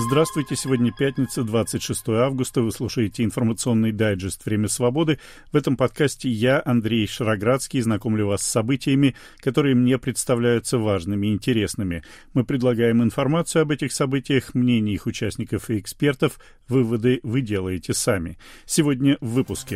Здравствуйте, сегодня пятница, 26 августа. Вы слушаете информационный дайджест «Время свободы». В этом подкасте я, Андрей Шароградский, знакомлю вас с событиями, которые мне представляются важными и интересными. Мы предлагаем информацию об этих событиях, мнения их участников и экспертов. Выводы вы делаете сами. Сегодня в выпуске.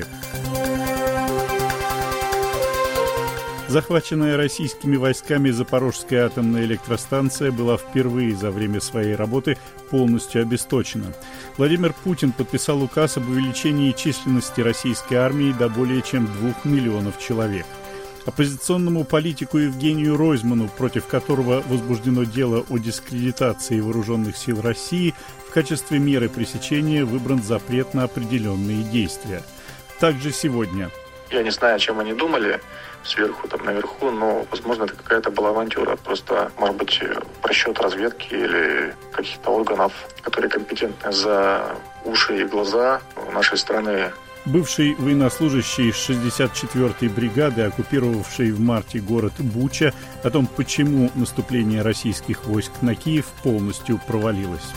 Захваченная российскими войсками Запорожская атомная электростанция была впервые за время своей работы полностью обесточена. Владимир Путин подписал указ об увеличении численности российской армии до более чем 2 миллионов человек. Оппозиционному политику Евгению Ройзману, против которого возбуждено дело о дискредитации вооруженных сил России, в качестве меры пресечения выбран запрет на определенные действия. Также сегодня. Я не знаю, о чем они думали сверху, там наверху, но, возможно, это какая-то была авантюра. Просто, может быть, просчет разведки или каких-то органов, которые компетентны за уши и глаза нашей страны. Бывший военнослужащий 64-й бригады, оккупировавший в марте город Буча, о том, почему наступление российских войск на Киев полностью провалилось.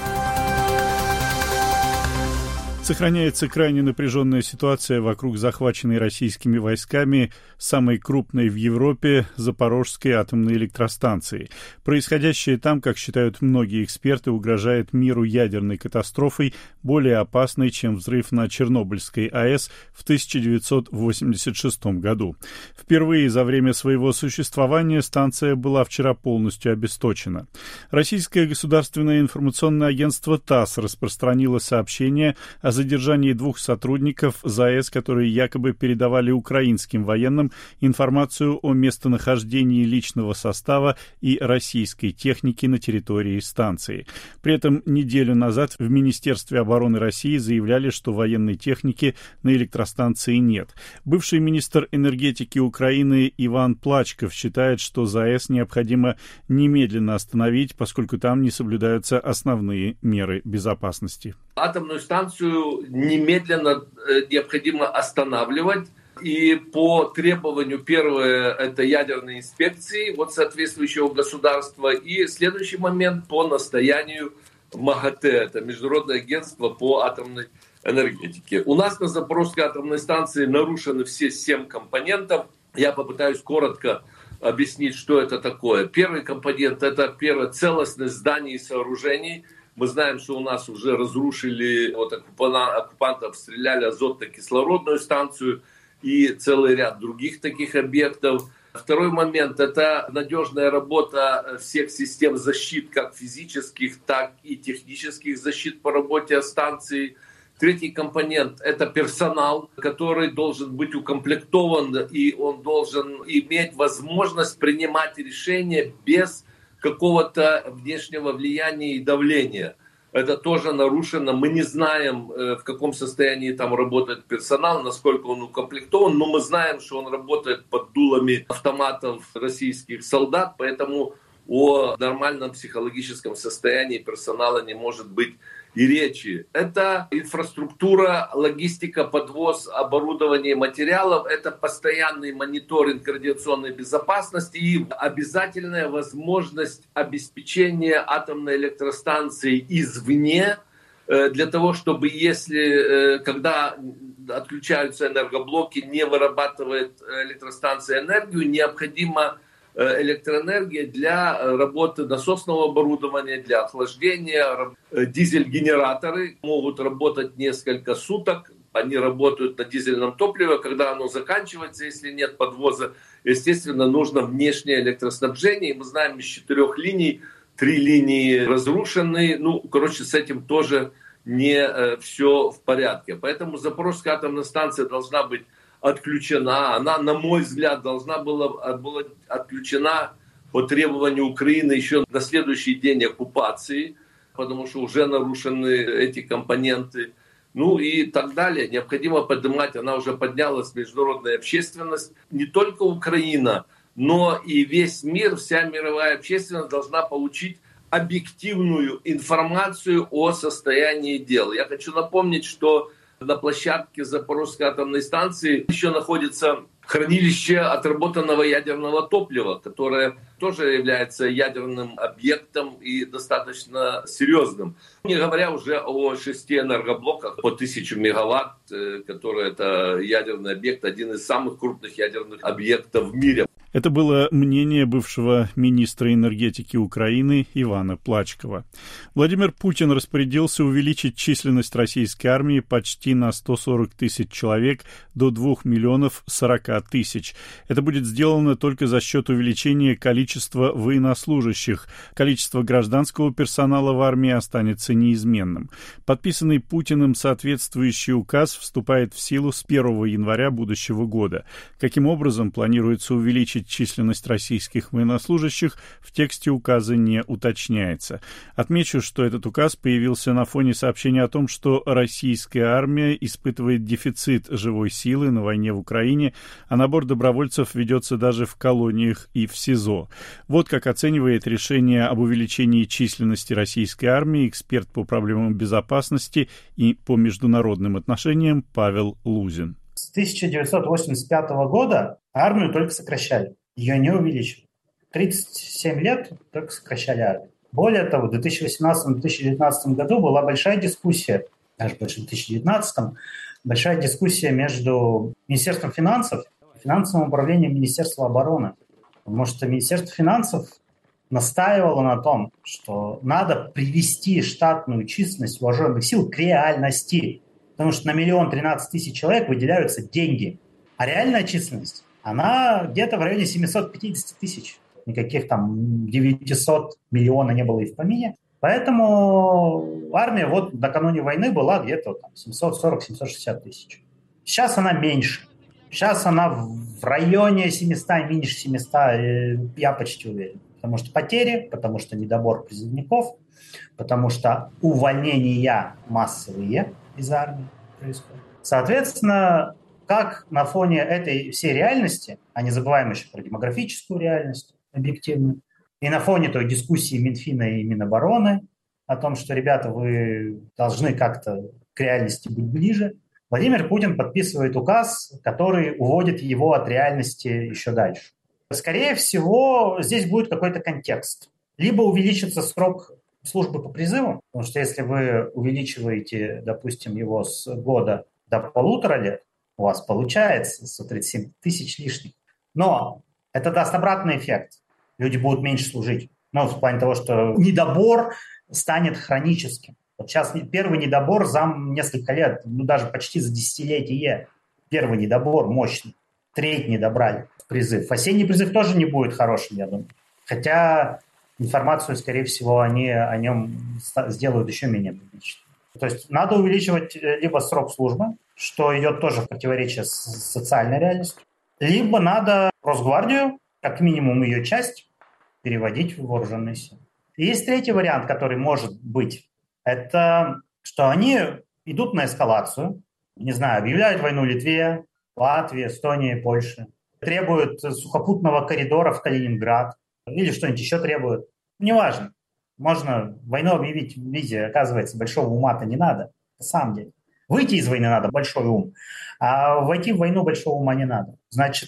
Сохраняется крайне напряженная ситуация вокруг захваченной российскими войсками самой крупной в Европе Запорожской атомной электростанции. Происходящее там, как считают многие эксперты, угрожает миру ядерной катастрофой, более опасной, чем взрыв на Чернобыльской АЭС в 1986 году. Впервые за время своего существования станция была вчера полностью обесточена. Российское государственное информационное агентство ТАСС распространило сообщение о задержании 2 сотрудников ЗАЭС, которые якобы передавали украинским военным информацию о местонахождении личного состава и российской техники на территории станции. При этом неделю назад в Министерстве обороны России заявляли, что военной техники на электростанции нет. Бывший министр энергетики Украины Иван Плачков считает, что ЗАЭС необходимо немедленно остановить, поскольку там не соблюдаются основные меры безопасности. Атомную станцию немедленно необходимо останавливать. И по требованию, первое, это ядерной инспекции соответствующего государства. И следующий момент по настоянию МАГАТЭ, это Международное агентство по атомной энергетике. У нас на Запорожской атомной станции нарушены все 7 компонентов. Я попытаюсь коротко объяснить, что это такое. Первый компонент – это целостность зданий и сооружений. Мы знаем, что у нас уже разрушили, оккупанты обстреляли азотно-кислородную станцию и целый ряд других таких объектов. Второй момент – это надежная работа всех систем защит, как физических, так и технических защит по работе станции. Третий компонент – это персонал, который должен быть укомплектован, и он должен иметь возможность принимать решения без какого-то внешнего влияния и давления. Это тоже нарушено. Мы не знаем, в каком состоянии там работает персонал, насколько он укомплектован, но мы знаем, что он работает под дулами автоматов российских солдат, поэтому о нормальном психологическом состоянии персонала не может быть и речи. Это инфраструктура, логистика, подвоз оборудования и материалов, это постоянный мониторинг радиационной безопасности и обязательная возможность обеспечения атомной электростанции извне, для того, чтобы когда отключаются энергоблоки, не вырабатывает электростанция энергию, необходимо электроэнергия для работы насосного оборудования, для охлаждения. Дизель-генераторы могут работать несколько суток. Они работают на дизельном топливе. Когда оно заканчивается, если нет подвоза, естественно, нужно внешнее электроснабжение. И мы знаем, из 4 линий 3 линии разрушены. С этим тоже не все в порядке. Поэтому Запорожская атомная станция должна быть отключена. Она, на мой взгляд, должна была отключена по требованию Украины еще на следующий день оккупации, потому что уже нарушены эти компоненты. И так далее. Необходимо поднимать, она уже поднялась, международная общественность. Не только Украина, но и весь мир, вся мировая общественность должна получить объективную информацию о состоянии дел. Я хочу напомнить, что на площадке Запорожской атомной станции еще находится хранилище отработанного ядерного топлива, которое тоже является ядерным объектом и достаточно серьезным. Не говоря уже о 6 энергоблоках по 1000 мегаватт, которые это ядерный объект, один из самых крупных ядерных объектов в мире. Это было мнение бывшего министра энергетики Украины Ивана Плачкова. Владимир Путин распорядился увеличить численность российской армии почти на 140 тысяч человек до 2 миллионов 40 тысяч. Это будет сделано только за счет увеличения количества военнослужащих. Количество гражданского персонала в армии останется неизменным. Подписанный Путиным соответствующий указ вступает в силу с 1 января будущего года. Каким образом планируется увеличить численность российских военнослужащих, в тексте указа не уточняется. Отмечу, что этот указ появился на фоне сообщения о том, что российская армия испытывает дефицит живой силы на войне в Украине, а набор добровольцев ведется даже в колониях и в СИЗО. Вот как оценивает решение об увеличении численности российской армии эксперт по проблемам безопасности и по международным отношениям Павел Лузин. С 1985 года армию только сокращали, ее не увеличивали. 37 лет только сокращали армию. Более того, в 2018-2019 году была большая дискуссия, даже больше в 2019, большая дискуссия между Министерством финансов и финансовым управлением Министерства обороны. Потому что Министерство финансов настаивало на том, что надо привести штатную численность вооруженных сил к реальности. Потому что на 1 013 000 человек выделяются деньги. А реальная численность, она где-то в районе 750 тысяч. Никаких там 900 миллиона не было и в помине. Поэтому армия вот накануне войны была где-то 740-760 тысяч. Сейчас она меньше. Сейчас она в районе 700, меньше 700, я почти уверен. Потому что потери, потому что недобор призывников, потому что увольнения массовые из армии происходят. Соответственно, как на фоне этой всей реальности, а не забываем еще про демографическую реальность объективно, и на фоне той дискуссии Минфина и Минобороны о том, что, ребята, вы должны как-то к реальности быть ближе, Владимир Путин подписывает указ, который уводит его от реальности еще дальше. Скорее всего, здесь будет какой-то контекст. Либо увеличится срок службы по призыву, потому что если вы увеличиваете, допустим, его с года до 1,5 лет, у вас получается 137 тысяч лишних. Но это даст обратный эффект. Люди будут меньше служить. Ну, в плане того, что недобор станет хроническим. Вот сейчас первый недобор за несколько лет, даже почти за десятилетие. Первый недобор мощный. Треть не добрали в призыв. Осенний призыв тоже не будет хорошим, я думаю. Хотя информацию, скорее всего, они о нем сделают еще менее публичной. То есть надо увеличивать либо срок службы, что идет тоже в противоречие с социальной реальностью, либо надо Росгвардию, как минимум ее часть, переводить в вооруженные силы. И есть третий вариант, который может быть. Это что они идут на эскалацию, не знаю, объявляют войну Литве, Латвии, Эстонии, Польше, требуют сухопутного коридора в Калининград или что-нибудь еще требуют. Неважно. Можно войну объявить в виде, оказывается, большого ума-то не надо, на самом деле. Выйти из войны надо, большой ум, а войти в войну большого ума не надо. Значит,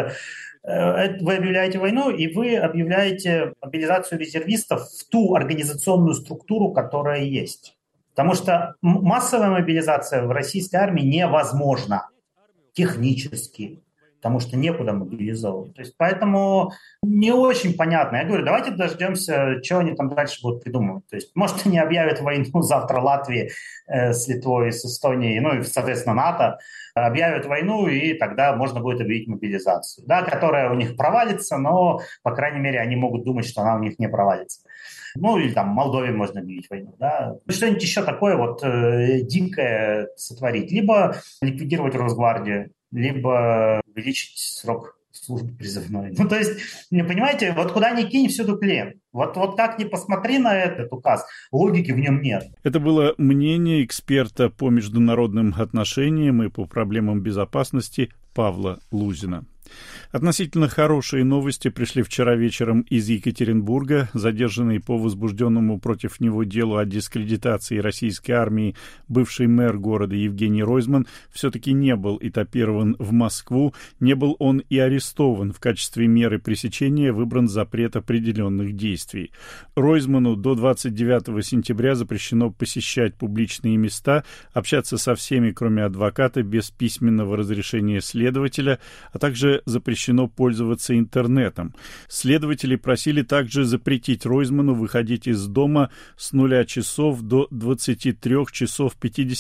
вы объявляете войну, и вы объявляете мобилизацию резервистов в ту организационную структуру, которая есть. Потому что массовая мобилизация в российской армии невозможна технически, потому что некуда мобилизовывать. То есть поэтому не очень понятно. Я говорю, давайте дождемся, что они там дальше будут придумывать. То есть, может, они объявят войну завтра Латвии с Литвой, с Эстонией, ну и, соответственно, НАТО, объявят войну, и тогда можно будет объявить мобилизацию, да, которая у них провалится, но, по крайней мере, они могут думать, что она у них не провалится. Ну, или там Молдове можно объявить войну, да. Что-нибудь еще такое вот дикое сотворить. Либо ликвидировать Росгвардию, либо увеличить срок службы призывной. Ну, то есть, понимаете, вот куда ни кинь, всюду клин. Вот как ни посмотри на этот указ, логики в нем нет. Это было мнение эксперта по международным отношениям и по проблемам безопасности Павла Лузина. Относительно хорошие новости пришли вчера вечером из Екатеринбурга. Задержанный по возбужденному против него делу о дискредитации российской армии бывший мэр города Евгений Ройзман все-таки не был этапирован в Москву, не был он и арестован. В качестве меры пресечения выбран запрет определенных действий. Ройзману до 29 сентября запрещено посещать публичные места, общаться со всеми, кроме адвоката, без письменного разрешения следователя, а также запрещено пользоваться интернетом. Следователи просили также запретить Ройзману выходить из дома с 0 часов до 23 часов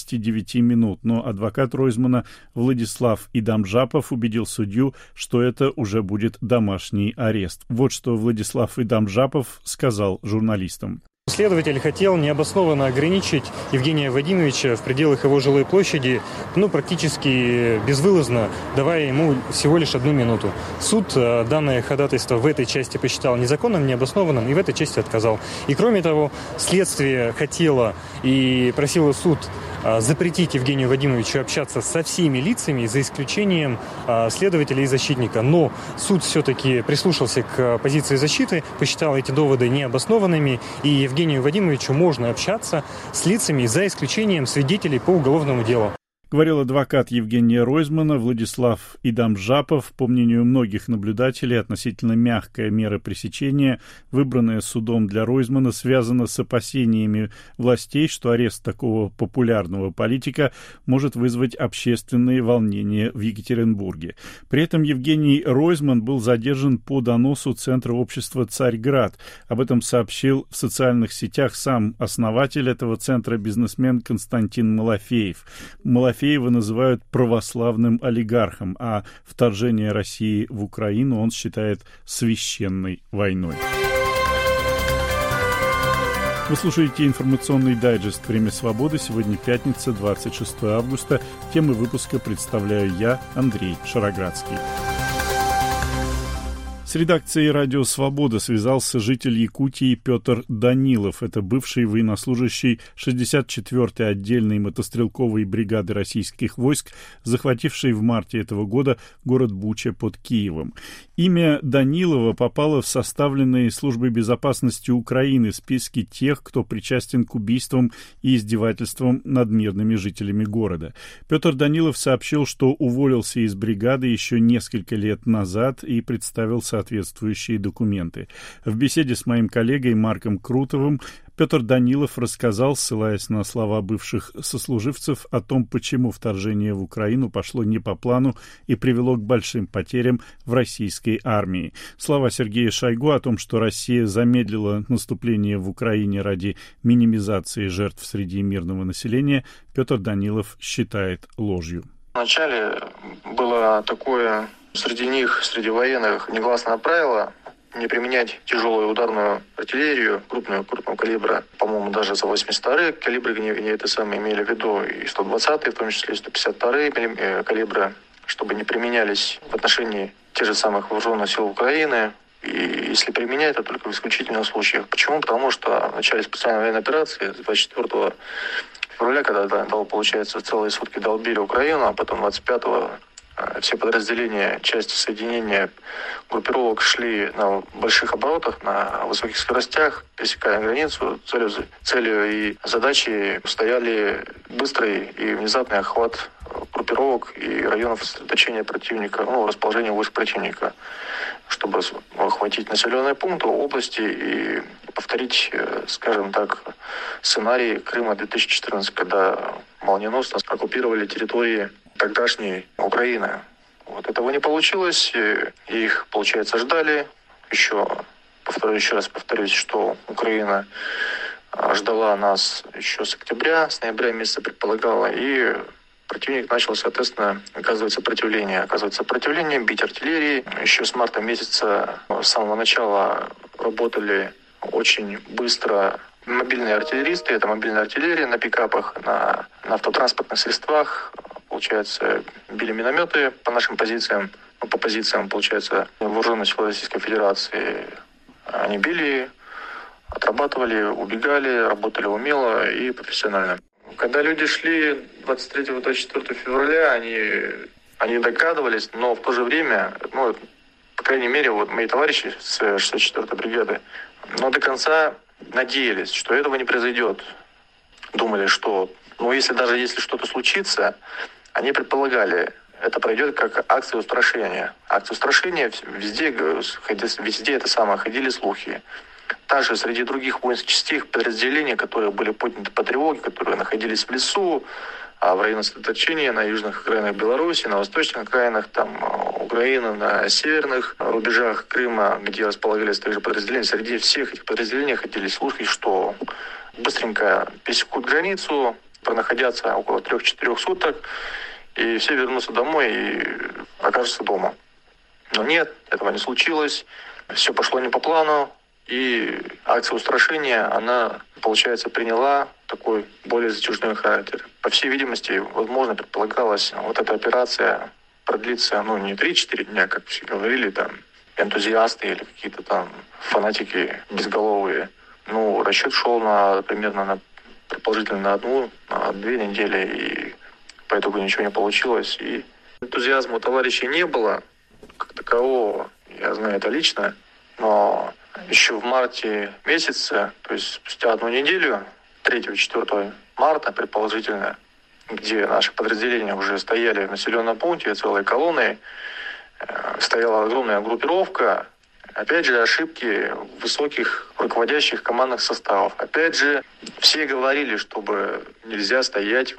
59 минут, но адвокат Ройзмана Владислав Идамжапов убедил судью, что это уже будет домашний арест. Вот что Владислав Идамжапов сказал журналистам. Следователь хотел необоснованно ограничить Евгения Вадимовича в пределах его жилой площади, практически безвылазно, давая ему всего лишь 1 минуту. Суд данное ходатайство в этой части посчитал незаконным, необоснованным и в этой части отказал. И кроме того, следствие хотело и просило суд запретить Евгению Вадимовичу общаться со всеми лицами, за исключением следователя и защитника. Но суд все-таки прислушался к позиции защиты, посчитал эти доводы необоснованными, и Евгению Вадимовичу можно общаться с лицами, за исключением свидетелей по уголовному делу. Говорил адвокат Евгения Ройзмана Владислав Идамжапов. По мнению многих наблюдателей, относительно мягкая мера пресечения, выбранная судом для Ройзмана, связана с опасениями властей, что арест такого популярного политика может вызвать общественные волнения в Екатеринбурге. При этом Евгений Ройзман был задержан по доносу Центра общества «Царьград». Об этом сообщил в социальных сетях сам основатель этого центра, бизнесмен Константин Малафеев. Малафеева называют православным олигархом, а вторжение России в Украину он считает священной войной. Вы слушаете информационный дайджест «Время свободы». Сегодня пятница, 26 августа. Темы выпуска представляю я, Андрей Шароградский. С редакцией «Радио Свобода» связался житель Якутии Петр Данилов. Это бывший военнослужащий 64-й отдельной мотострелковой бригады российских войск, захвативший в марте этого года город Буча под Киевом. Имя Данилова попало в составленные Службой безопасности Украины списки тех, кто причастен к убийствам и издевательствам над мирными жителями города. Петр Данилов сообщил, что уволился из бригады еще несколько лет назад и представил соответствующие документы. В беседе с моим коллегой Марком Крутовым Петр Данилов рассказал, ссылаясь на слова бывших сослуживцев, о том, почему вторжение в Украину пошло не по плану и привело к большим потерям в российской армии. Слова Сергея Шойгу о том, что Россия замедлила наступление в Украине ради минимизации жертв среди мирного населения, Петр Данилов считает ложью. Вначале было такое среди военных негласное правило не применять тяжелую ударную артиллерию крупного калибра. По-моему, даже за 82-й калибры они это самое имели в виду, и 120-й, в том числе и 152-й калибры, чтобы не применялись в отношении тех же самых вооруженных сил Украины. И если применять, то только в исключительных случаях. Почему? Потому что в начале специальной военной операции 24 февраля, когда, получается, целые сутки долбили Украину, а потом 25-го все подразделения, части соединения группировок шли на больших оборотах, на высоких скоростях, пересекая границу. Целью и задачей стояли быстрый и внезапный охват группировок и районов сосредоточения противника, расположения войск противника, чтобы охватить населенные пункты, области и повторить, скажем так, сценарий Крыма 2014, когда молниеносно оккупировали территории тогдашней Украины. Этого не получилось. Их, получается, ждали. Еще раз повторюсь, что Украина ждала нас еще с октября, с ноября месяца предполагала, и противник начал, соответственно, оказывать сопротивление, бить артиллерией. Еще с марта месяца, с самого начала, работали очень быстро мобильные артиллеристы. Это мобильная артиллерия на пикапах, на автотранспортных средствах. Получается, били минометы по нашим позициям, по позициям, получается, вооруженных сил Российской Федерации. Они били, отрабатывали, убегали, работали умело и профессионально. Когда люди шли 23-24 февраля, они догадывались, но в то же время, по крайней мере, вот мои товарищи с 64-й бригады, но до конца надеялись, что этого не произойдет. Думали, что, если что-то случится, они предполагали, это пройдет как акция устрашения. Акция устрашения везде ходили слухи. Также среди других воинских частей, подразделений, которые были подняты по тревоге, которые находились в лесу, в районах сосредоточения, на южных окраинах Беларуси, на восточных окраинах Украины, на северных рубежах Крыма, где располагались также подразделения. Среди всех этих подразделений ходили слухи, что быстренько пересекут границу, пронаходятся около 3-4 суток, и все вернутся домой и окажутся дома. Но нет, этого не случилось. Все пошло не по плану. И акция устрашения, она, получается, приняла такой более затяжной характер. По всей видимости, возможно, предполагалось, вот эта операция продлится, не 3-4 дня, как все говорили, энтузиасты или какие-то фанатики безголовые. Расчет шел предположительно на 1-2 недели, и по итогу ничего не получилось. И энтузиазма у товарищей не было, как такового, я знаю это лично, но еще в марте месяце, то есть спустя 1 неделю, 3-4 марта, предположительно, где наши подразделения уже стояли в населенном пункте целой колонной, стояла огромная группировка. Опять же, ошибки высоких руководящих командных составов. Опять же, все говорили, чтобы нельзя стоять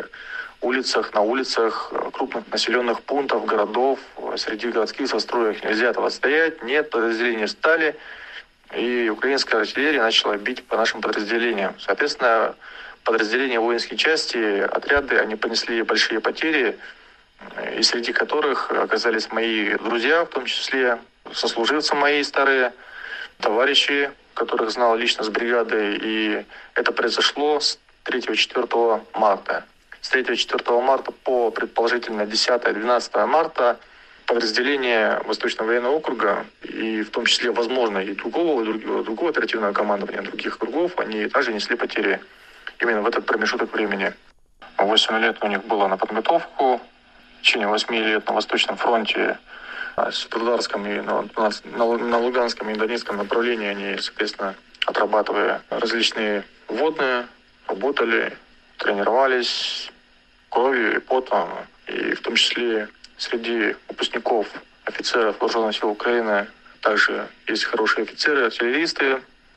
на улицах крупных населенных пунктов, городов, среди городских застроек. Нельзя этого стоять. Нет, подразделения встали, и украинская артиллерия начала бить по нашим подразделениям. Соответственно, подразделения воинские части, отряды, они понесли большие потери, и среди которых оказались мои друзья, в том числе сослуживцы мои старые, товарищи, которых знал лично с бригадой. И это произошло с 3-4 марта. С 3-4 марта по, предположительно, 10-12 марта подразделения Восточного военного округа, и в том числе, возможно, и другого оперативного командования, других кругов, они также несли потери именно в этот промежуток времени. 8 лет у них было на подготовку. В течение 8 лет на Восточном фронте с Светлодарском и на Луганском и Донецком направлении они, соответственно, отрабатывая различные вводные, работали, тренировались кровью и потом. И в том числе среди выпускников, офицеров Вооруженных сил Украины также есть хорошие офицеры, артиллеристы.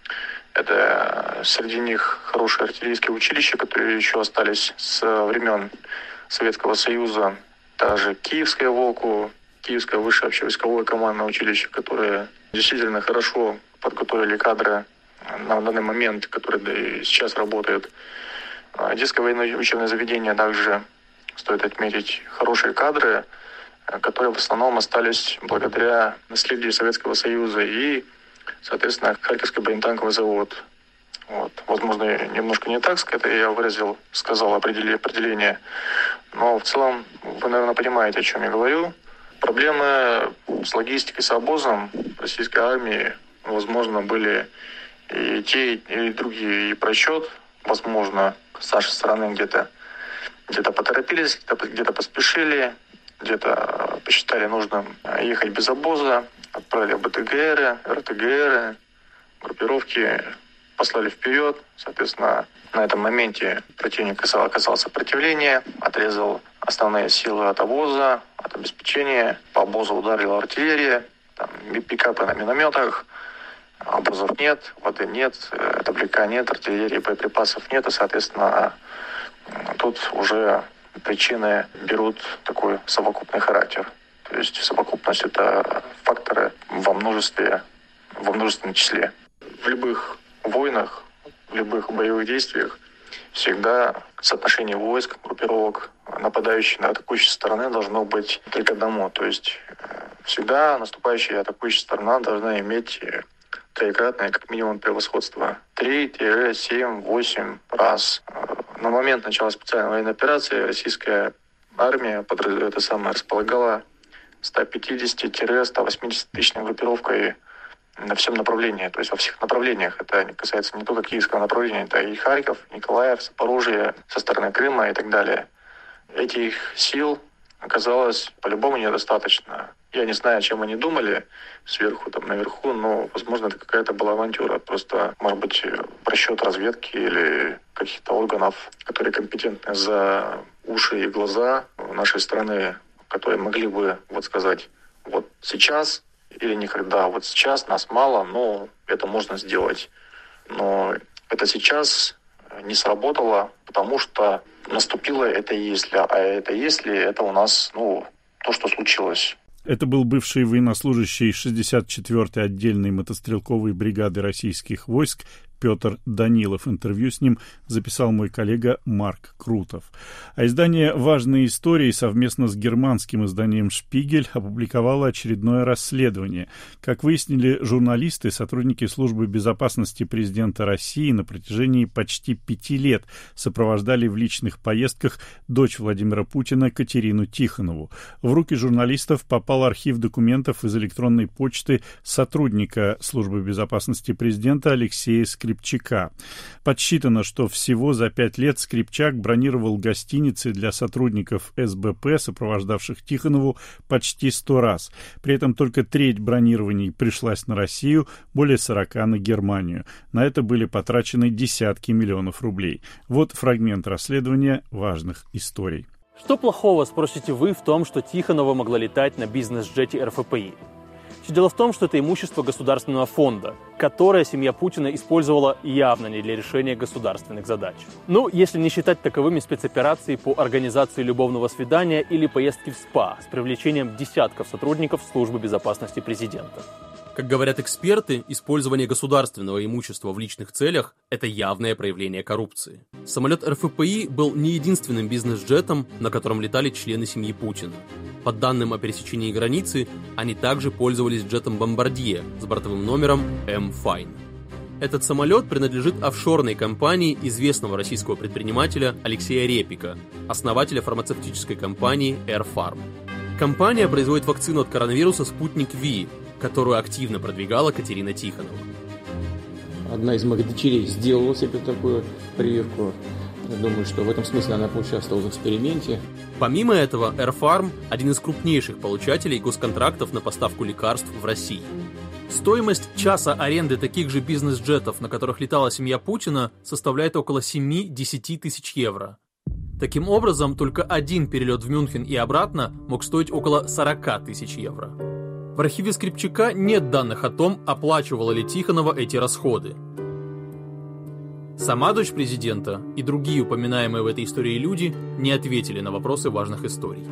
Это среди них хорошие артиллерийские училища, которые еще остались с времен Советского Союза. Также Киевское ВОКУ, Киевское высшее общевойсковое командное училище, которое действительно хорошо подготовили кадры на данный момент, которые сейчас работают. Одесское военное учебное заведение также, стоит отметить, хорошие кадры, которые в основном остались благодаря наследию Советского Союза и, соответственно, Харьковский бронетанковый завод. Возможно, немножко не так сказал определение, но в целом вы, наверное, понимаете, о чем я говорю. Проблемы с логистикой, с обозом российской армии, возможно, были и те, и другие, и просчет, возможно, с нашей стороны где-то поторопились, где-то поспешили, где-то посчитали нужным ехать без обоза, отправили БТГРы, РТГРы, группировки послали вперед. Соответственно, на этом моменте противник оказал сопротивление, отрезал основные силы от обоза, от обеспечения. По обозу ударила артиллерия, пикапы на минометах, обозов нет, воды нет, топливка нет, артиллерии, боеприпасов нет. И, соответственно, тут уже причины берут такой совокупный характер. То есть совокупность — это факторы во множественном числе. В любых войнах, в любых боевых действиях всегда соотношение войск, группировок, нападающей на атакующей стороны должно быть только одному. То есть всегда наступающая и атакующая сторона должна иметь троекратное, как минимум, превосходство. 3-7-8 раз. На момент начала специальной военной операции российская армия располагала 150-180 тысячной группировкой на всем направлении, то есть во всех направлениях. Это касается не только киевского направления, это и Харьков, Николаев, Запорожье, со стороны Крыма и так далее. Этих сил оказалось по-любому недостаточно. Я не знаю, о чем они думали сверху, наверху, но, возможно, это какая-то была авантюра. Просто, может быть, просчет разведки или каких-то органов, которые компетентны за уши и глаза нашей страны, которые могли бы сказать, вот сейчас или никогда, вот сейчас нас мало, но это можно сделать. Но это сейчас не сработало, потому что наступило это если, а это если, это у нас, то, что случилось. Это был бывший военнослужащий 64-й отдельной мотострелковой бригады российских войск Петр Данилов. Интервью с ним записал мой коллега Марк Крутов. А издание «Важные истории» совместно с германским изданием «Шпигель» опубликовало очередное расследование. Как выяснили журналисты, сотрудники службы безопасности президента России на протяжении почти 5 лет сопровождали в личных поездках дочь Владимира Путина Катерину Тихонову. В руки журналистов попал архив документов из электронной почты сотрудника службы безопасности президента Алексея Скрипчака. Подсчитано, что всего за 5 лет Скрипчак бронировал гостиницы для сотрудников СБП, сопровождавших Тихонову, почти 100 раз. При этом только треть бронирований пришлась на Россию, более 40 на Германию. На это были потрачены десятки миллионов рублей. Вот фрагмент расследования важных историй. Что плохого, спросите вы, в том, что Тихонова могла летать на бизнес-джете РФПИ? Все дело в том, что это имущество государственного фонда, которое семья Путина использовала явно не для решения государственных задач. Если не считать таковыми спецоперации по организации любовного свидания или поездки в СПА с привлечением десятков сотрудников службы безопасности президента. Как говорят эксперты, использование государственного имущества в личных целях – это явное проявление коррупции. Самолет РФПИ был не единственным бизнес-джетом, на котором летали члены семьи Путина. По данным о пересечении границы, они также пользовались джетом «Бомбардье» с бортовым номером М-Файн. Этот самолет принадлежит офшорной компании известного российского предпринимателя Алексея Репика, основателя фармацевтической компании Air Farm. Компания производит вакцину от коронавируса «Спутник Ви», которую активно продвигала Катерина Тихонова. Одна из моих дочерей сделала себе такую прививку. Я думаю, что в этом смысле она поучаствовала в эксперименте. Помимо этого, Air Farm – один из крупнейших получателей госконтрактов на поставку лекарств в России. Стоимость часа аренды таких же бизнес-джетов, на которых летала семья Путина, составляет около 7-10 тысяч евро. Таким образом, только один перелет в Мюнхен и обратно мог стоить около 40 тысяч евро. В архиве Скрипчака нет данных о том, оплачивала ли Тихонова эти расходы. Сама дочь президента и другие упоминаемые в этой истории люди не ответили на вопросы важных историй.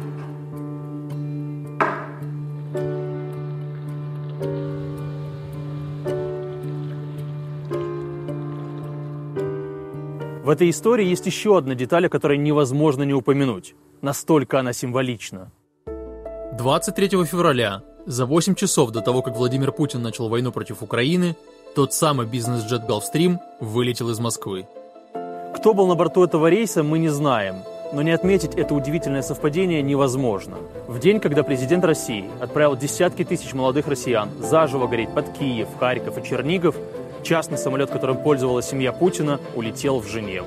В этой истории есть еще одна деталь, о которой невозможно не упомянуть. Настолько она символична. 23 февраля, за 8 часов до того, как Владимир Путин начал войну против Украины, тот самый бизнес-джет «Галфстрим» вылетел из Москвы. Кто был на борту этого рейса, мы не знаем. Но не отметить это удивительное совпадение невозможно. В день, когда президент России отправил десятки тысяч молодых россиян заживо гореть под Киев, Харьков и Чернигов, частный самолет, которым пользовалась семья Путина, улетел в Женеву.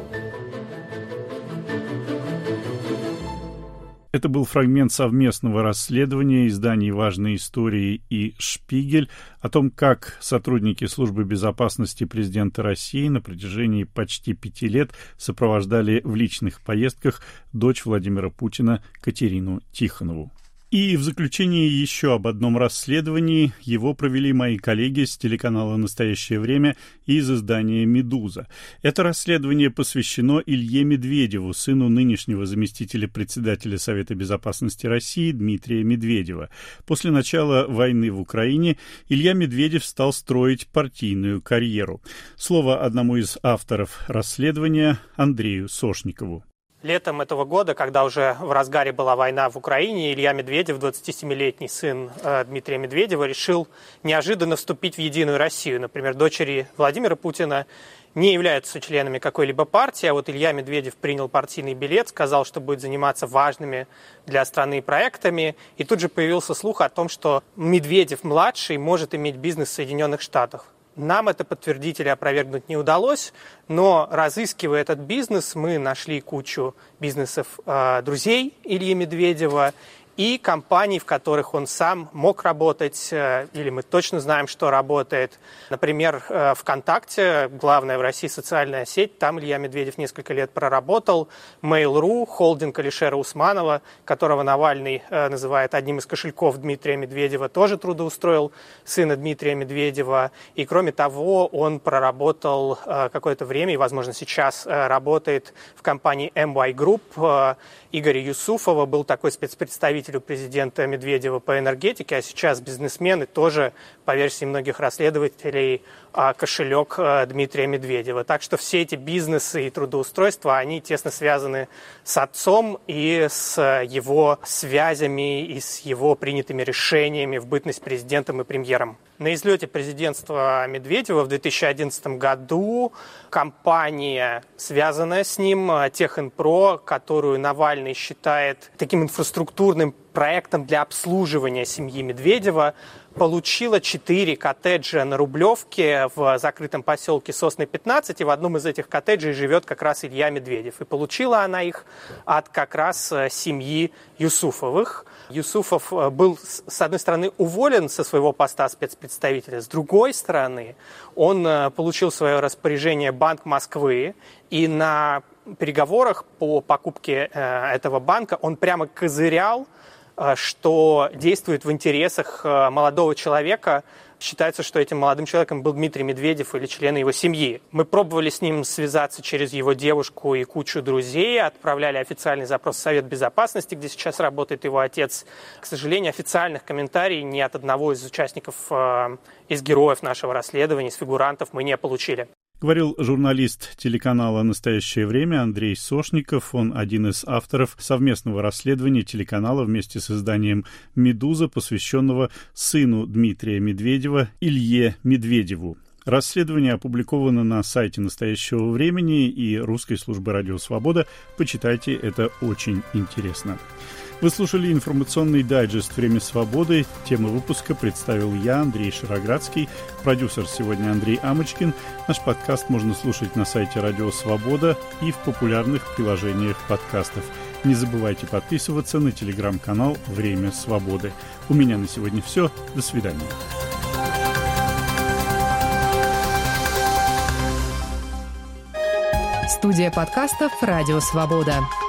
Это был фрагмент совместного расследования изданий «Важные истории» и «Шпигель» о том, как сотрудники службы безопасности президента России на протяжении почти 5 лет сопровождали в личных поездках дочь Владимира Путина Катерину Тихонову. И в заключение еще об одном расследовании. Его провели мои коллеги с телеканала «Настоящее время» и из издания «Медуза». Это расследование посвящено Илье Медведеву, сыну нынешнего заместителя председателя Совета безопасности России Дмитрия Медведева. После начала войны в Украине Илья Медведев стал строить партийную карьеру. Слово одному из авторов расследования Андрею Сошникову. Летом этого года, когда уже в разгаре была война в Украине, Илья Медведев, 27-летний сын Дмитрия Медведева, решил неожиданно вступить в «Единую Россию». Например, дочери Владимира Путина не являются членами какой-либо партии, а вот Илья Медведев принял партийный билет, сказал, что будет заниматься важными для страны проектами, и тут же появился слух о том, что Медведев-младший может иметь бизнес в Соединенных Штатах. Нам это подтвердить или опровергнуть не удалось, но разыскивая этот бизнес, мы нашли кучу бизнесов друзей Ильи Медведева и компаний, в которых он сам мог работать, или мы точно знаем, что работает. Например, ВКонтакте, главная в России социальная сеть, там Илья Медведев несколько лет проработал. Mail.ru, холдинг Алишера Усманова, которого Навальный называет одним из кошельков Дмитрия Медведева, тоже трудоустроил сына Дмитрия Медведева. И кроме того, он проработал какое-то время, и, возможно, сейчас работает в компании MY Group. Игоря Юсуфова был такой спецпредставитель у президента Медведева по энергетике, а сейчас бизнесмен и тоже, по версии многих расследователей, кошелек Дмитрия Медведева. Так что все эти бизнесы и трудоустройства, они тесно связаны с отцом и с его связями, и с его принятыми решениями в бытность президентом и премьером. На излете президентства Медведева в 2011 году компания, связанная с ним, Техинпро, которую Навальный считает таким инфраструктурным проектом для обслуживания семьи Медведева, получила 4 коттеджа на Рублевке в закрытом поселке Сосны 15, и в одном из этих коттеджей живет как раз Илья Медведев. И получила она их от как раз семьи Юсуфовых. Юсуфов был, с одной стороны, уволен со своего поста спецпредставителя, с другой стороны, он получил в свое распоряжение Банк Москвы, и на переговорах по покупке этого банка он прямо козырял, что действует в интересах молодого человека. Считается, что этим молодым человеком был Дмитрий Медведев или члены его семьи. Мы пробовали с ним связаться через его девушку и кучу друзей, отправляли официальный запрос в Совет Безопасности, где сейчас работает его отец. К сожалению, официальных комментариев ни от одного из участников, из героев нашего расследования, из фигурантов мы не получили. Говорил журналист телеканала «Настоящее время» Андрей Сошников. Он один из авторов совместного расследования телеканала вместе с изданием «Медуза», посвященного сыну Дмитрия Медведева Илье Медведеву. Расследование опубликовано на сайте «Настоящего времени» и русской службы «Радио Свобода». Почитайте, это очень интересно. Вы слушали информационный дайджест «Время свободы». Тему выпуска представил я, Андрей Шароградский, продюсер сегодня Андрей Амочкин. Наш подкаст можно слушать на сайте «Радио Свобода» и в популярных приложениях подкастов. Не забывайте подписываться на телеграм-канал «Время свободы». У меня на сегодня все. До свидания. Студия подкастов «Радио Свобода».